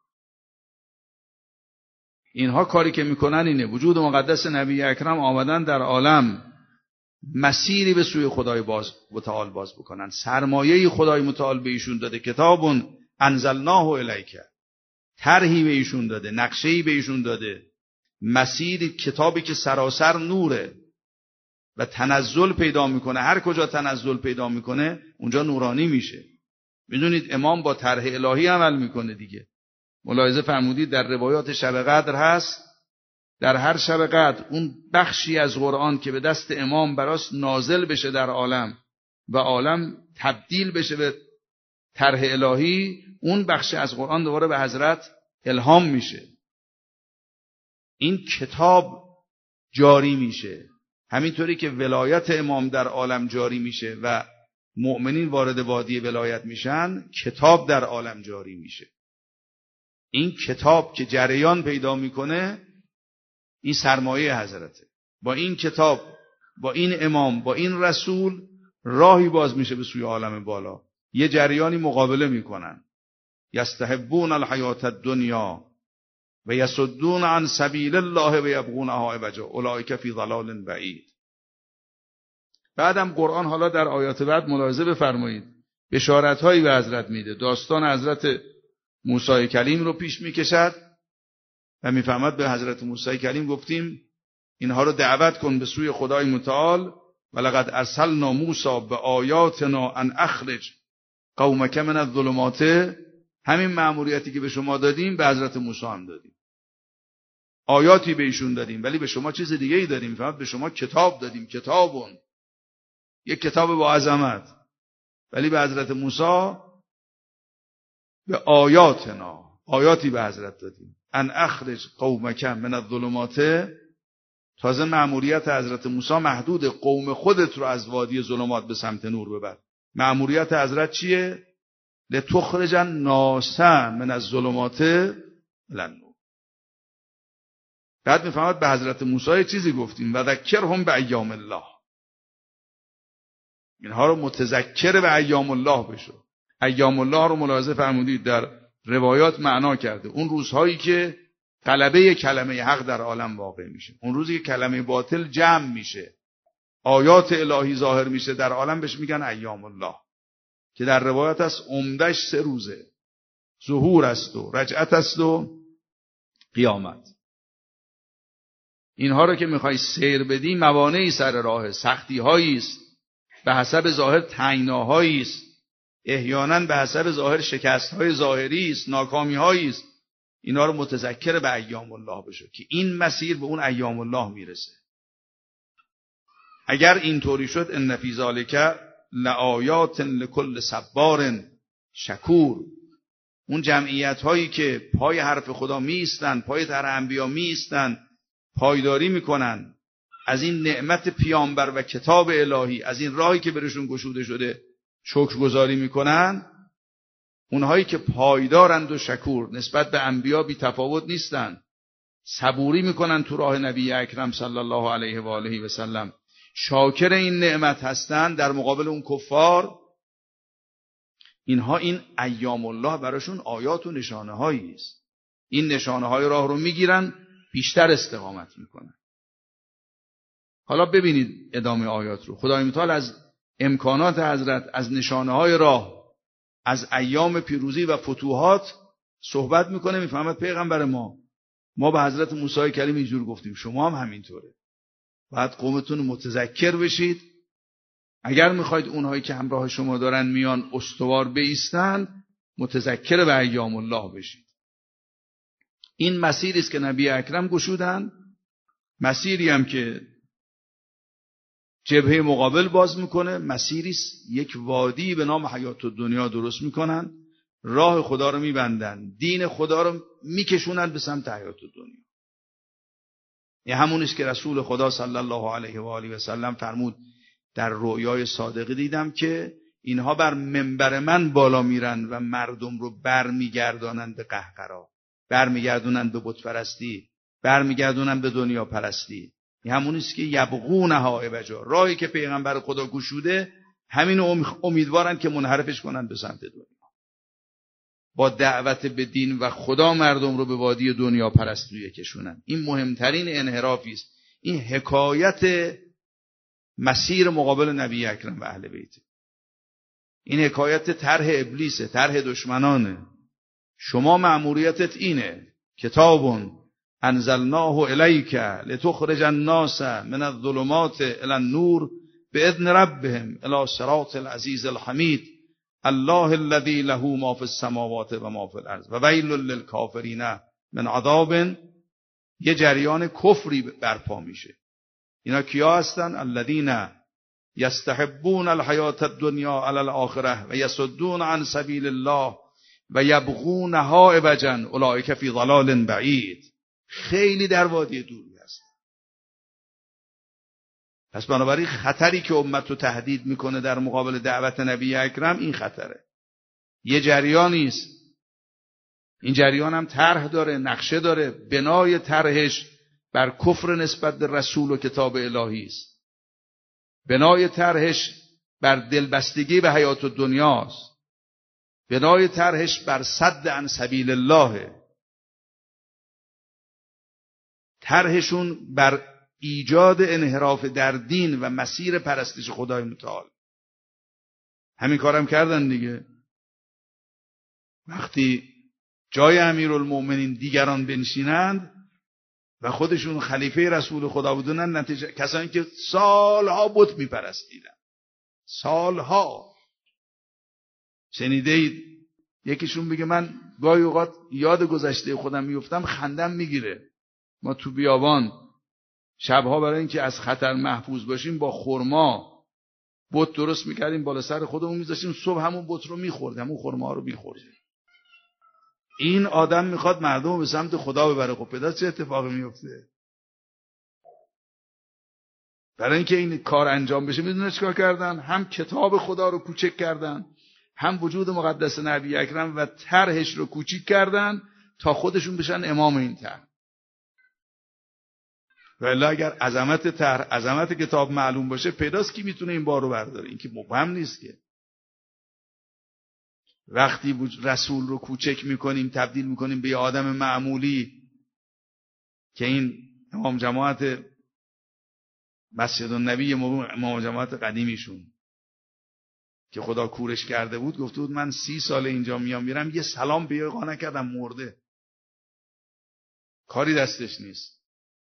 اینها کاری که میکنن اینه، وجود مقدس نبی اکرم آمدن در عالم مسیری به سوی خدای متعال باز بکنن. سرمایه خدای متعال به ایشون داده، کتاب انزلناه الیک، طرحی به ایشون داده، نقشه‌ای به ایشون داده، مسیر، کتابی که سراسر نوره و تنزل پیدا میکنه. هر کجا تنزل پیدا میکنه اونجا نورانی میشه. میدونید امام با طرح الهی عمل میکنه دیگه. ملاحظه فرمودید در روایات شب قدر هست، در هر شب قدر اون بخشی از قرآن که به دست امام براش نازل بشه در عالم و عالم تبدیل بشه به طرح الهی، اون بخشی از قرآن دوباره به حضرت الهام میشه. این کتاب جاری میشه، همینطوری که ولایت امام در عالم جاری میشه و مؤمنین وارد وادی ولایت میشن، کتاب در عالم جاری میشه. این کتاب که جریان پیدا میکنه، این سرمایه حضرته. با این کتاب، با این امام، با این رسول راهی باز میشه به سوی عالم بالا. یه جریانی مقابله میکنن. یستحبون الحیات الدنیا و یصدون عن سبیل الله و یبغونها عوجا اولئک فی ضلال بعید. بعدم قرآن حالا در آیات بعد ملاحظه بفرمایید بشارت‌هایی به حضرت میده. داستان حضرت موسی کلیم رو پیش میکشد و میفهمد به حضرت موسی کلیم گفتیم اینها رو دعوت کن به سوی خدای متعال. ولقد ارسلنا موسی بآیاتنا ان اخرج قومک من الظلمات. همین مأموریتی که به شما دادیم به حضرت موسی هم دادیم. آیاتی به ایشون دادیم، ولی به شما چیز دیگه ای دادیم. فقط به شما کتاب دادیم، کتابون، یک کتاب با عظمت. ولی به حضرت موسی به آیاتنا، آیاتی به حضرت دادیم. ان اخرج قومک من الظلمات. تازه مأموریت حضرت موسی محدود، قوم خودت رو از وادی ظلمات به سمت نور ببر. مأموریت حضرت چیه؟ لتخرج الناس من الظلمات الی النور. بعد میفهمد به حضرت موسی چیزی گفتیم و ذکرهم به ایام الله. اینها رو متذکر به ایام الله بشو. ایام الله رو ملاحظه فرمودید در روایات معنا کرده اون روزهایی که غلبه کلمه حق در عالم واقع میشه، اون روزی که کلمه باطل جمع میشه، آیات الهی ظاهر میشه در عالم، بهش میگن ایام الله، که در روایت است عمدش 3 روزه، ظهور است و رجعت است و قیامت. اینها رو که میخوای سیر بدی موانعی سر راه، سختی هایی است، به حسب ظاهر تنگناهایی است، احیانا به حسب ظاهر شکست های ظاهری است، ناکامی هایی است. اینا رو متذکر به ایام الله بشو که این مسیر به اون ایام الله میرسه. اگر اینطوری شد ان فی ذلک لآیات لکل صبار شکور. اون جمعیت هایی که پای حرف خدا می ایستن، پای طرح انبیا می ایستن، پایداری میکنن از این نعمت پیامبر و کتاب الهی، از این راهی که برشون گشوده شده شکرگزاری میکنن، اونهایی که پایدارند و شکور نسبت به انبیا بی تفاوت نیستن، صبوری میکنن تو راه نبی اکرم صلی الله علیه و آله و سلم، شاکر این نعمت هستن در مقابل اون کفار، اینها این ایام الله براشون آیات و نشانه هایی است. این نشانه های راه رو میگیرن، بیشتر استقامت میکنن. حالا ببینید ادامه آیات رو. خدای متعال از امکانات حضرت، از نشانه های راه، از ایام پیروزی و فتوحات صحبت میکنه. میفهمد پیغمبر ما به حضرت موسی کلیم اینجور گفتیم، شما هم همینطوره. باید قومتون متذکر بشید. اگر میخواید اونهایی که همراه شما دارن میان استوار بایستن، متذکر به ایام الله بشید. این مسیری است که نبی اکرم گشودن، مسیری هم که جبهه مقابل باز میکنه، مسیری است یک وادی به نام حیات الدنیا درست میکنن، راه خدا رو میبندن، دین خدا رو میکشونن به سمت حیات الدنیا. این همون است که رسول خدا صلی الله علیه و آله و سلم فرمود در رؤیای صادقی دیدم که اینها بر منبر من بالا میرن و مردم رو برمیگردانن به قهقرا، برمیگردونن به بت پرستی، برمیگردونن به دنیا پرستی. این همون است که یبغونها عوجا، راهی که پیغمبر خدا گشوده همین امیدوارن که منحرفش کنن به سمت دنیا. با دعوت به دین و خدا مردم رو به وادی دنیا پرستی کشونن. این مهمترین انحرافی است. این حکایت مسیر مقابل نبی اکرم و اهل بیت. این حکایت طرح ابلیسه، طرح دشمنانه. شما مأموریتت اینه: کتاب انزلناه الیک لتخرج الناس من الظلمات الی النور باذن ربهم الی صراط العزیز الحمید الله الذی له ما فی السماوات و ما فی الارض و ویل للکافرین من عذاب. یه جریان کفری برپا میشه. اینا کیا هستن؟ الذین یستحبون الحیات الدنیا علی الاخره و یصدون عن سبیل الله و یبغونها عوجا اولئک فی ضلال بعید. خیلی در وادی دوری هست. پس بنابراین خطری که امت رو تهدید میکنه در مقابل دعوت نبی اکرم این خطره. یه جریانی است. این جریان هم طرح داره، نقشه داره. بنای طرحش بر کفر نسبت به رسول و کتاب الهی است. بنای طرحش بر دلبستگی به حیات الدنیا است. بنای طرحش بر صد عن سبیل الله. طرحشون بر ایجاد انحراف در دین و مسیر پرستش خدای متعال. همین کارم کردن دیگه. وقتی جای امیرالمومنین دیگران بنشینند، و خودشون خلیفه رسول خدا بودن، نتیجه کسانی که سالها بت میپرستیدن، سالها. شنیدید یکیشون بگه من گاهی اوقات یاد گذشته خودم میفتم خندم میگیره. ما تو بیابان شبها برای اینکه از خطر محفوظ باشیم با خرما بت درست میکردیم بالا سر خودمون میذاشتیم، صبح همون بت رو میخوردیم، همون خرما رو میخوردیم. این آدم میخواد مردم به سمت خدا ببره، خب پدر چه اتفاقی میفته؟ برای اینکه این کار انجام بشه میدونه چیکار کردن؟ هم کتاب خدا رو کوچک کردن، هم وجود مقدس نبی اکرم و طرحش رو کوچیک کردن تا خودشون بشن امام این طرح. ولی اگر عظمت طرح، عظمت کتاب معلوم باشه، پیداست کی میتونه این بار رو برداره. این که مبهم نیست که. وقتی رسول رو کوچک میکنیم، تبدیل میکنیم به یه آدم معمولی که این امام جماعت مسجد النبی، امام جماعت قدیمیشون که خدا کورش کرده بود، گفته بود من 30 سال اینجا میرم یه سلام به آقا نکردم، مرده، کاری دستش نیست.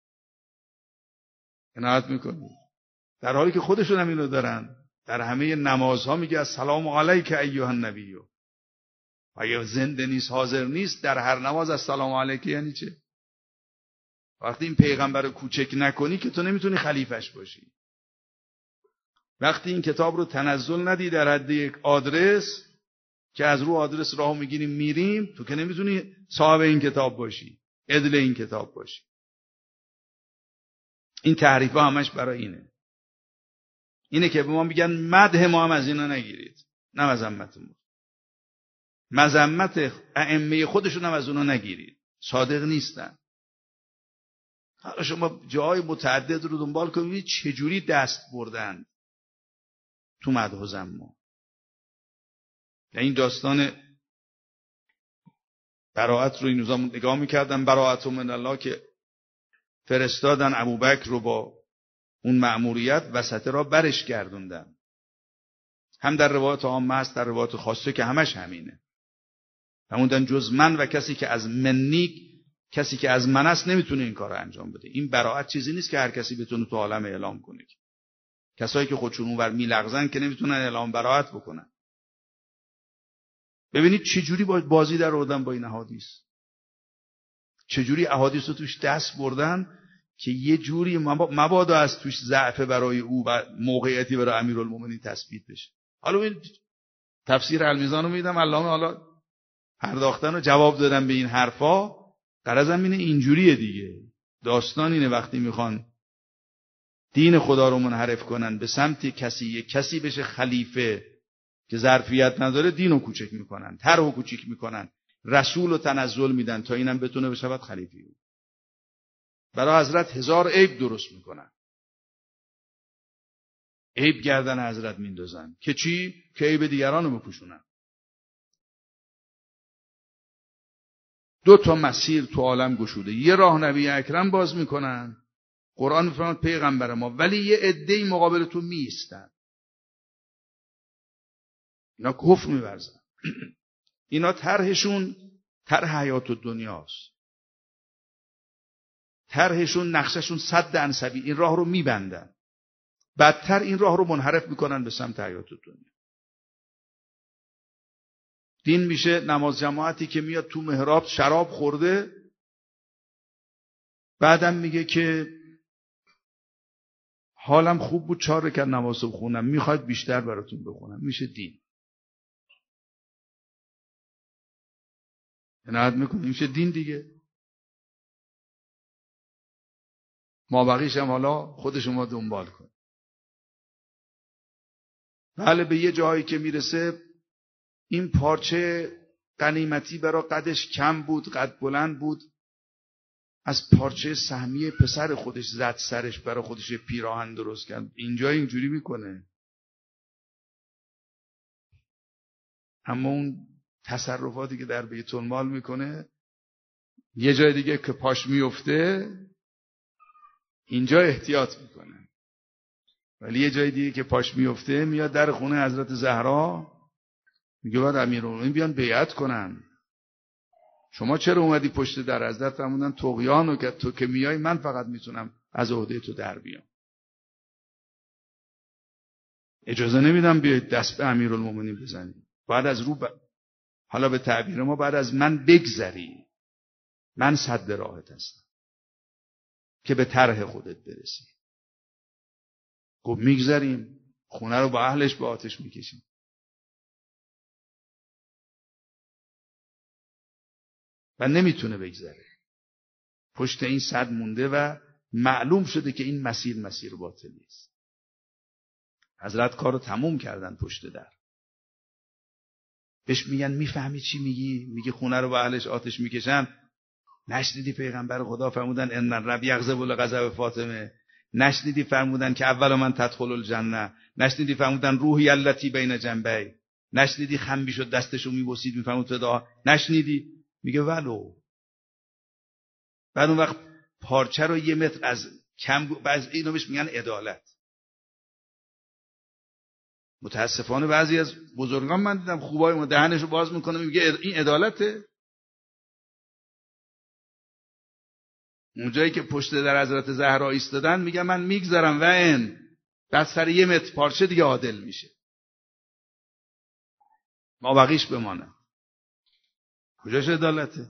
عنایت میکنی در حالی که خودشون هم اینو دارن. در همه نمازها میگه السلام علیک ایها النبی. اگه زنده نیست، حاضر نیست، در هر نماز السلام علیک یعنی چه؟ وقتی این پیغمبر رو کوچک نکنی که تو نمیتونی خلیفش باشی. وقتی این کتاب رو تنزل ندی در حد یک آدرس که از رو آدرس راهو میگیریم میریم، تو که نمیتونی صاحب این کتاب باشی، عدل این کتاب باشی. این تعریف ها همش برای اینه که به ما میگن مدح ما هم از اینا نگیرید، نه مذمت ما. مذمت ائمه خودشون هم از اونا نگیرید، صادق نیستن. حالا شما جای متعدد رو دنبال کنید چجوری دست بردن تو مدح و ذم ما. این داستان براءت رو این روزا نگاه میکردم، براءت من الله که فرستادن ابوبکر رو با اون مأموریت وسط را برش گردوندن. هم در روایات عامه هست، در روایات خاصه که همش همینه. هموندن جز من و کسی که از منی، کسی که از من است نمیتونه این کار رو انجام بده. این براءت چیزی نیست که هر کسی بتونه تو عالم اعلام کنه. کسایی که خودشون اونور میلغزن که نمیتونن اعلام براءت بکنن. ببینید چجوری بازی در آوردن با این احادیث، چجوری احادیث رو توش دست بردن که یه جوری مبادا از توش ضعف برای او و موقعیتی برای امیرالمومنین تثبیت بشه. حالا این تفسیر المیزان رو میدم، علامه حالا پرداختن و جواب دادن به این حرفا. غرضم اینجوریه دیگه. داستان اینه وقتی میخوان دین خدا رو منحرف کنن به سمت کسی بشه خلیفه که ظرفیت نداره، دین رو کوچک میکنن، طرح رو کوچک میکنن، رسول رو تنزل میدن تا اینم بتونه بشود خلیفه. برای حضرت 1000 عیب درست میکنن، عیب گردن حضرت میندازن که چی؟ که عیب دیگران رو بپوشونن. 2 مسیر تو عالم گشوده. یه راه نبی اکرم باز میکنن، قرآن میفرماد پیغمبر ما، ولی یه عده‌ای مقابل تو میایستن، اینا کفر میورزن. اینا طرحشون طرح حیات الدنیاست، طرحشون نقششون سد عن سبیل، این راه رو میبندن، بدتر این راه رو منحرف میکنن به سمت حیات الدنیا. دین میشه نماز جماعتی که میاد تو محراب شراب خورده، بعدم میگه که حالم خوب بود 4 رکعت نماز رو خوندم، میخواید بیشتر براتون بخونم. میشه دین. عنایت میکنیم میشه دین دیگه. ما بقیش هم حالا خود شما دنبال کن. بله به یه جایی که میرسه این پارچه غنیمتی برای قدش کم بود، قد بلند بود، از پارچه سهمیه پسر خودش زد سرش، برای خودش پیراهن درست کرد. اینجا اینجوری میکنه. اما اون تصرفاتی که در بیت المال میکنه، یه جای دیگه که پاش میفته اینجا احتیاط میکنه، ولی یه جای دیگه که پاش میفته میاد در خونه حضرت زهرا میگه باید امیرالمومنین بیان بیعت کنن، شما چرا اومدی پشت در؟ حضرت فرمودن طغیانو که تو که میای من فقط میتونم از عهده تو در بیام. اجازه نمیدم بیاید دست به امیرالمومنین بزنید. بعد از حالا به تعبیر ما بعد از من بگذری. من سد راهت هستم که به طرح خودت برسی. گفت میگذریم. خونه رو با اهلش به آتش میکشیم. و نمیتونه بگذره. پشت این سد مونده و معلوم شده که این مسیر باطلی است. حضرت کارو تموم کردن پشت در. بهش میگن میفهمی چی میگی؟ میگی خونه رو با اهلش آتش میکشن. نشنیدی پیغمبر خدا فرمودن ان الرب یغضب لغضب فاطمه؟ نشنیدی فرمودن که اول من تدخل الجنه؟ نشنیدی فرمودن روحی التی بین جنبی؟ نشنیدی خم شد دستشو میبوسید میفرمود فدا؟ نشنیدی؟ میگه ولو. بعد اون وقت پارچه رو 1 متر از کم، بعضی اینو بهش میگن عدالت. متاسفانه بعضی از بزرگان من دیدم خوبای ما دهنشو باز میکنه میگه این عدالته. اونجایی که پشت در حضرت زهرا ایستادن میگه من میگذرم و این بعد سر 1 متر پارچه دیگه عادل میشه، ما بقیش بمانه. کجاش عدالته؟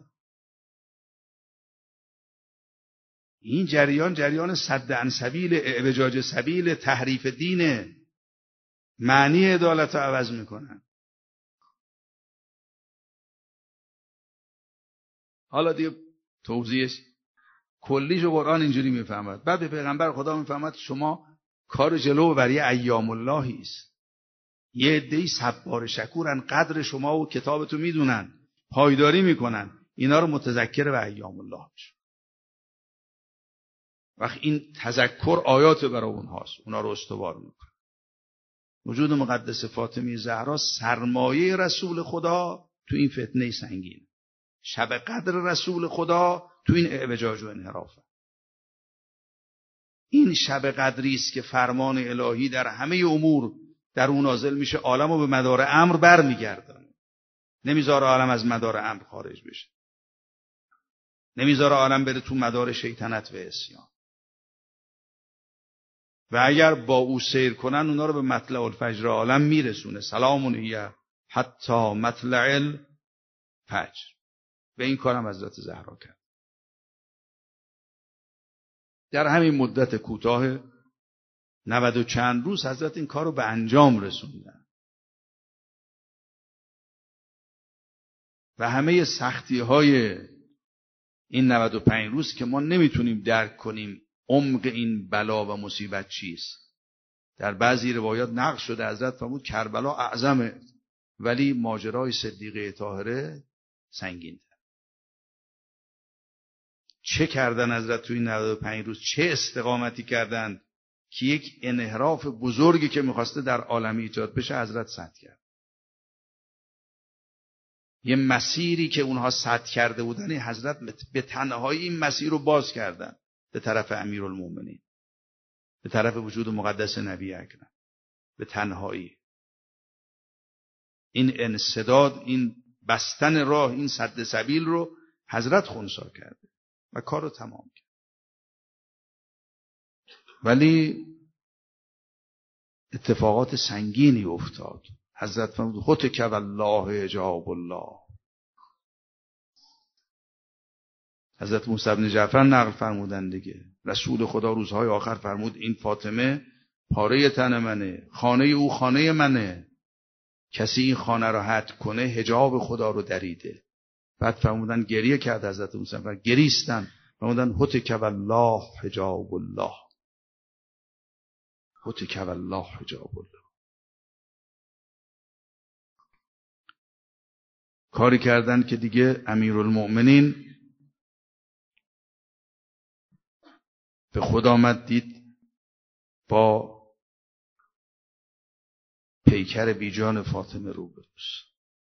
این جریان صد عن سبیل، اعوجاج سبیل، تحریف دینه. معنی عدالت رو عوض میکنن. حالا دیگه توضیحش کلیشو قرآن اینجوری میفهمد. بعد به پیغمبر خدا میفهمد شما کار جلو برای ایام اللهی است. یه عده‌ای صبار شکورن، قدر شما و کتابتو میدونن، پایداری میکنن، اینا رو متذکر به ایام الله بشه. وقت این تذکر آیات برای اونهاست، اونا رو استوار میکنه. وجود مقدس فاطمه زهرا سرمایه رسول خدا تو این فتنه سنگین، شب قدر رسول خدا تو این اعوجاج و انحراف. این شب قدری است که فرمان الهی در همه امور در اون نازل میشه، عالمو به مدار امر برمیگردونه. نمیذاره عالم از مدار امر خارج بشه. نمیذاره عالم بره تو مدار شیطنت و عصیان. و اگر با او سیر کنن اونا رو به مطلع الفجر عالم میرسونه. سلام هی حتی مطلع الفجر. به این کارم حضرت زهرا کرد. در همین مدت کوتاه 90 و چند روز حضرت این کار رو به انجام رسوندن و همه سختی های این 95 روز که ما نمیتونیم درک کنیم عمق این بلا و مصیبت چیست. در بعضی روایات نقل شده حضرت فرمود کربلا اعظمه، ولی ماجرای صدیقه طاهره سنگین. چه کردن حضرت توی 95 روز؟ چه استقامتی کردند که یک انحراف بزرگی که میخواسته در عالم ایجاد بشه حضرت سد کرد. یه مسیری که اونها سد کرده بودن حضرت به تنهایی این مسیر رو باز کردن به طرف امیرالمومنین، به طرف وجود مقدس نبی اکرم. به تنهایی این انسداد، این بستن راه، این سد سبیل رو حضرت خنثی کرده و کار رو تمام کرد. ولی اتفاقات سنگینی افتاد. حضرت فرمود هتک والله حجاب الله. حضرت موسی بن جعفر نقل فرمودن دیگه، رسول خدا روزهای آخر فرمود این فاطمه پاره تن منه، خانه او خانه منه، کسی این خانه را هدم کنه حجاب خدا رو دریده. بعد فرمودن گریه کرد حضرت موسی، گریستن، فرمودن هتک والله حجاب الله. هتک والله حجاب الله. کاری کردن که دیگه امیرالمؤمنین به خود آمد، دید با پیکر بیجان فاطمه روبروست.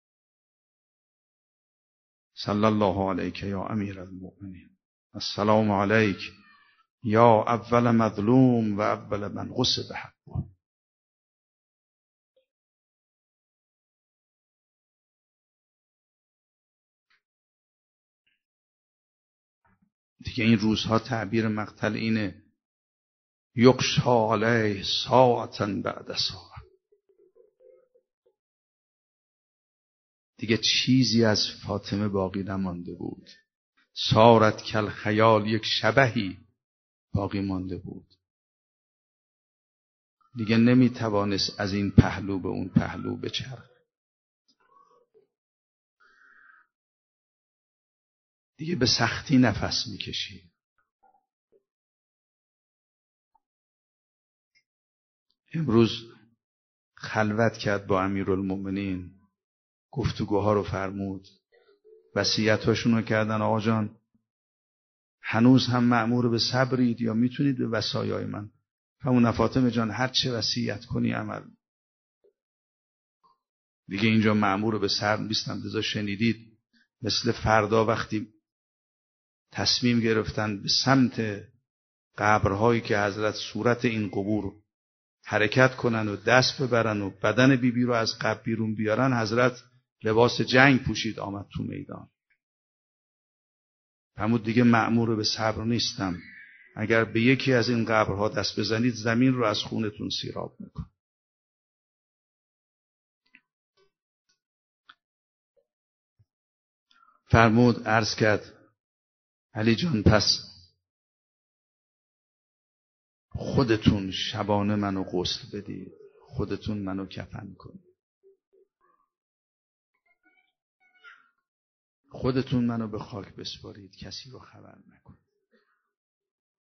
صلی الله علیک یا امیر المؤمنین، السلام علیک یا اول مظلوم و اول من غصب حقه. دیگه این روزها تعبیر مقتل اینه: یغشا علیه ساعة بعد ساعة. دیگه چیزی از فاطمه باقی نمانده بود. صارت کل خیال، یک شبحی باقی مانده بود. دیگه نمیتوانست از این پهلو به اون پهلو بچرخه. دیگه به سختی نفس میکشید. امروز خلوت کرد با امیرالمؤمنین، گفتگوها رو فرمود، وصیتاشون رو کردن: آقا جان هنوز هم مأمور به صبرید یا میتونید به وصایای من؟ همون فاطمه جان هر چه وصیت کنی عمل. دیگه اینجا مأمور به صبر نیستم. لذا شنیدید مثل فردا وقتی تصمیم گرفتن به سمت قبرهایی که حضرت صورت این قبور حرکت کنن و دست ببرن و بدن بیبی رو از قبر بیرون بیارن، حضرت لباس جنگ پوشید آمد تو میدان. فرمود دیگه مأمور به صبر نیستم. اگر به یکی از این قبرها دست بزنید زمین رو از خونتون سیراب میکن. فرمود، عرض کرد: علی جان پس خودتون شبانه منو غسل بدید، خودتون منو کفن کنید، خودتون منو به خاک بسپارید، کسی رو خبر نکنید.